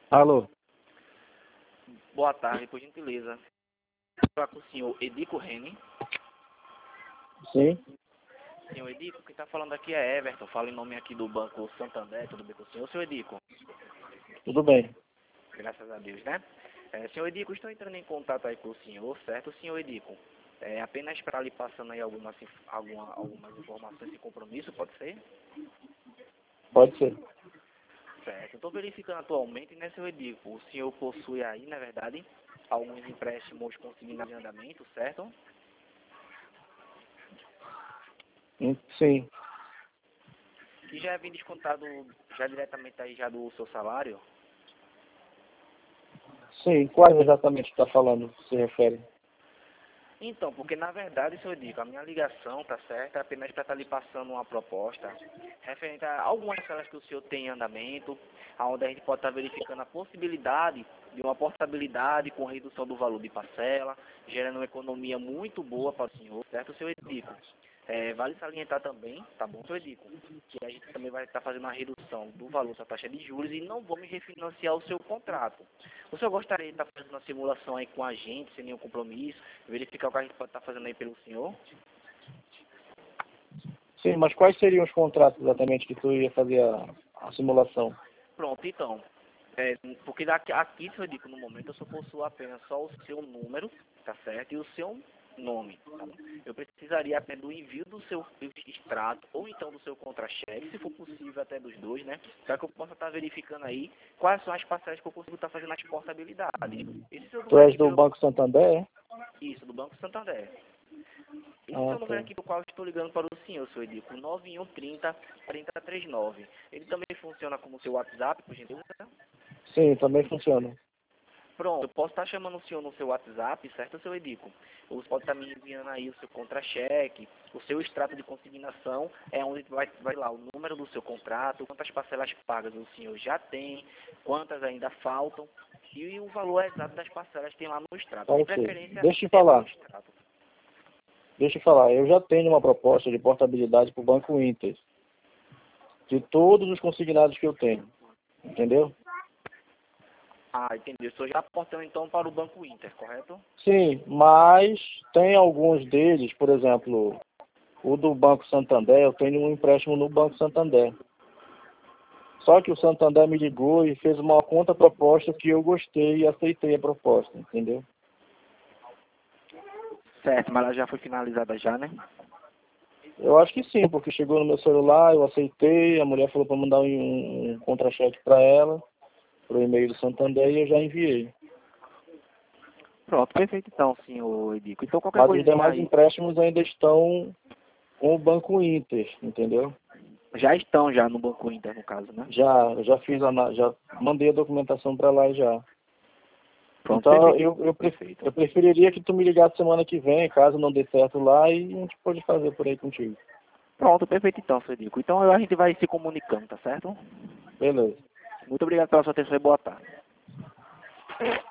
Alô? Boa tarde, por gentileza. Falar com o senhor Edico Rene. Sim? Senhor Edico, quem está falando aqui é Everton. Falo em nome aqui do Banco Santander. Tudo bem com o senhor? Senhor Edico? Tudo bem. Graças a Deus, né? Senhor Edico, estou entrando em contato aí com o senhor, certo? Senhor Edico, apenas para lhe passando aí algumas informações e compromisso, pode ser? Pode ser. Certo. Estou verificando atualmente, né, senhor Edico? O senhor possui aí, na verdade, alguns empréstimos consignados em andamento, certo? Sim. Que já vem descontado já diretamente aí já do seu salário? Sim. Qual exatamente está falando, se refere? Então, porque na verdade, senhor Edico, a minha ligação, tá certo, é apenas para estar lhe passando uma proposta referente a algumas salas que o senhor tem em andamento, onde a gente pode estar verificando a possibilidade de uma portabilidade com redução do valor de parcela, gerando uma economia muito boa para o senhor, certo, senhor Edico? Vale salientar também, tá bom, senhor Edico, que a gente também vai estar fazendo uma redução do valor da taxa de juros e não vamos refinanciar o seu contrato. O senhor gostaria de estar fazendo uma simulação aí com a gente, sem nenhum compromisso, verificar o que a gente pode estar fazendo aí pelo senhor? Sim, mas quais seriam os contratos exatamente que tu ia fazer a simulação? Pronto, então. Porque aqui, senhor Edico, no momento eu só possuo apenas só o seu número, tá certo? E o seu nome, tá bom? Eu precisaria apenas do envio do seu extrato ou então do seu contra-cheque, se for possível até dos dois, né? Para que eu possa estar verificando aí quais são as parcelas que eu consigo estar fazendo as portabilidades. Esse seu Tu número és aqui do Banco Santander, é? Isso, do Banco Santander. Esse Ah, seu número tá. aqui do qual eu estou ligando para o senhor, seu Edico, 9130-3039. Ele também funciona como seu WhatsApp, por gentileza? Sim, também funciona. Pronto, eu posso estar chamando o senhor no seu WhatsApp, certo, seu Edico? Ou você pode estar me enviando aí o seu contra-cheque, o seu extrato de consignação, é onde vai lá o número do seu contrato, quantas parcelas pagas o senhor já tem, quantas ainda faltam, e o valor exato das parcelas que tem lá no extrato. De Ok. preferência, Deixa eu pelo falar. extrato. Eu já tenho uma proposta de portabilidade para o Banco Inter, de todos os consignados que eu tenho, entendeu? Ah, entendi. O senhor já aportou então para o Banco Inter, correto? Sim, mas tem alguns deles, por exemplo, o do Banco Santander, eu tenho um empréstimo no Banco Santander. Só que o Santander me ligou e fez uma contraproposta que eu gostei e aceitei a proposta, entendeu? Certo, mas ela já foi finalizada já, né? Eu acho que sim, porque chegou no meu celular, eu aceitei, a mulher falou para mandar um contra-cheque para ela, pro e-mail do Santander, e eu já enviei. Pronto, perfeito então, senhor Edico. Então qualquer Mas os coisinha demais aí, empréstimos ainda estão com o Banco Inter, entendeu? já estão já no Banco Inter, no caso, né? Já mandei a documentação para lá já. Pronto, Então perfeito. eu Perfeito. preferiria que tu me ligasse semana que vem, caso não dê certo lá, e a gente pode fazer por aí contigo. Pronto, perfeito então, senhor Edico. Então a gente vai se comunicando, tá certo? Beleza. Muito obrigado pela sua atenção e boa tarde.